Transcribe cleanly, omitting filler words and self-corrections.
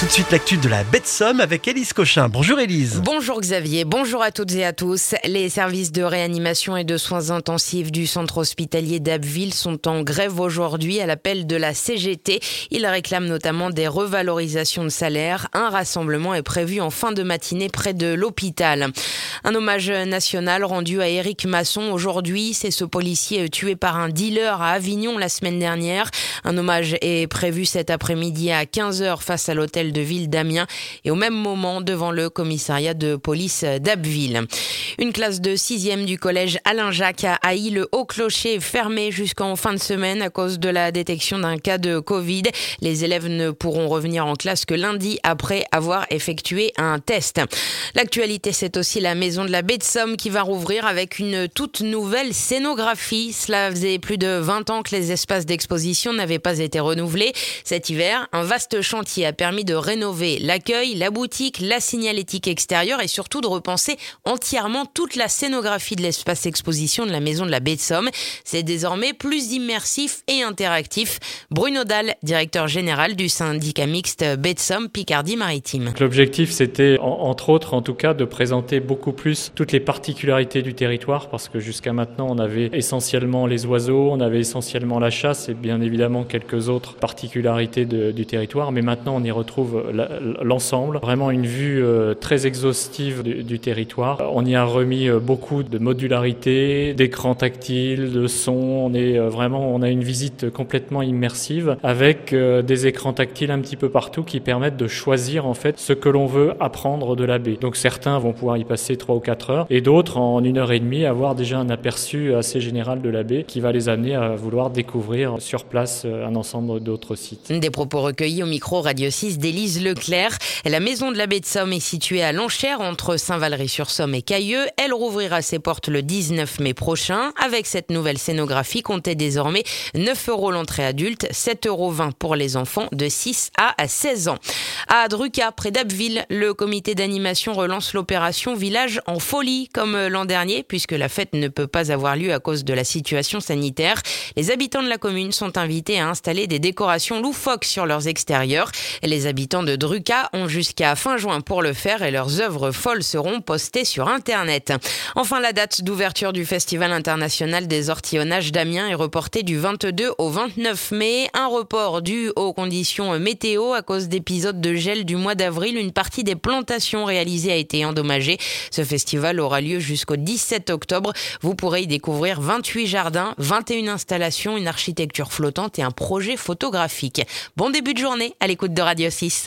Tout de suite l'actu de la baie de Somme avec Élise Cochin. Bonjour Élise. Bonjour Xavier, bonjour à toutes et à tous. Les services de réanimation et de soins intensifs du centre hospitalier d'Abbeville sont en grève aujourd'hui à l'appel de la CGT. Ils réclament notamment des revalorisations de salaire. Un rassemblement est prévu en fin de matinée près de l'hôpital. Un hommage national rendu à Éric Masson aujourd'hui. C'est ce policier tué par un dealer à Avignon la semaine dernière. Un hommage est prévu cet après-midi à 15h face à l'hôtel de ville d'Amiens et au même moment devant le commissariat de police d'Abbeville. Une classe de 6e du collège Alain Jacques à Haï, le Haut Clocher est fermé jusqu'en fin de semaine à cause de la détection d'un cas de Covid. Les élèves ne pourront revenir en classe que lundi après avoir effectué un test. L'actualité, c'est aussi la maison de la baie de Somme qui va rouvrir avec une toute nouvelle scénographie. Cela faisait plus de 20 ans que les espaces d'exposition n'avaient pas été renouvelés. Cet hiver, un vaste chantier a permis de rénover l'accueil, la boutique, la signalétique extérieure et surtout de repenser entièrement toute la scénographie de l'espace exposition de la maison de la baie de Somme. C'est désormais plus immersif et interactif. Bruno Dalle, directeur général du syndicat mixte baie de Somme Picardie-Maritime. L'objectif, c'était entre autres en tout cas de présenter beaucoup plus toutes les particularités du territoire parce que jusqu'à maintenant on avait essentiellement les oiseaux, on avait essentiellement la chasse et bien évidemment quelques autres particularités du territoire, mais maintenant on y retrouve l'ensemble, vraiment une vue très exhaustive du territoire. On y a remis beaucoup de modularité, d'écrans tactiles, de sons. On a une visite complètement immersive avec des écrans tactiles un petit peu partout qui permettent de choisir en fait ce que l'on veut apprendre de la baie. Donc certains vont pouvoir y passer 3 ou 4 heures et d'autres en 1h30 avoir déjà un aperçu assez général de la baie qui va les amener à vouloir découvrir sur place un ensemble d'autres sites. Des propos recueillis au micro Radio 6 d'Élise Leclerc. La maison de la baie de Somme est située à Lanchère entre Saint-Valery-sur-Somme et Cailleux. Elle rouvrira ses portes le 19 mai prochain. Avec cette nouvelle scénographie, comptez désormais 9 € l'entrée adulte, 7,20 € pour les enfants de 6 à 16 ans. À Druca, près d'Abbeville, le comité d'animation relance l'opération Village en folie comme l'an dernier puisque la fête ne peut pas avoir lieu à cause de la situation sanitaire. Les habitants de la commune sont invités à installer des décorations loufoques sur leurs extérieurs. Les habitants de Druca ont jusqu'à fin juin pour le faire et leurs œuvres folles seront postées sur Internet. Enfin, la date d'ouverture du Festival international des ortillonnages d'Amiens est reportée du 22 au 29 mai. Un report dû aux conditions météo à cause d'épisodes de gel du mois d'avril. Une partie des plantations réalisées a été endommagée. Ce festival aura lieu jusqu'au 17 octobre. Vous pourrez y découvrir 28 jardins, 21 installations, une architecture flottante et un projet photographique. Bon début de journée à l'écoute de Radio 6.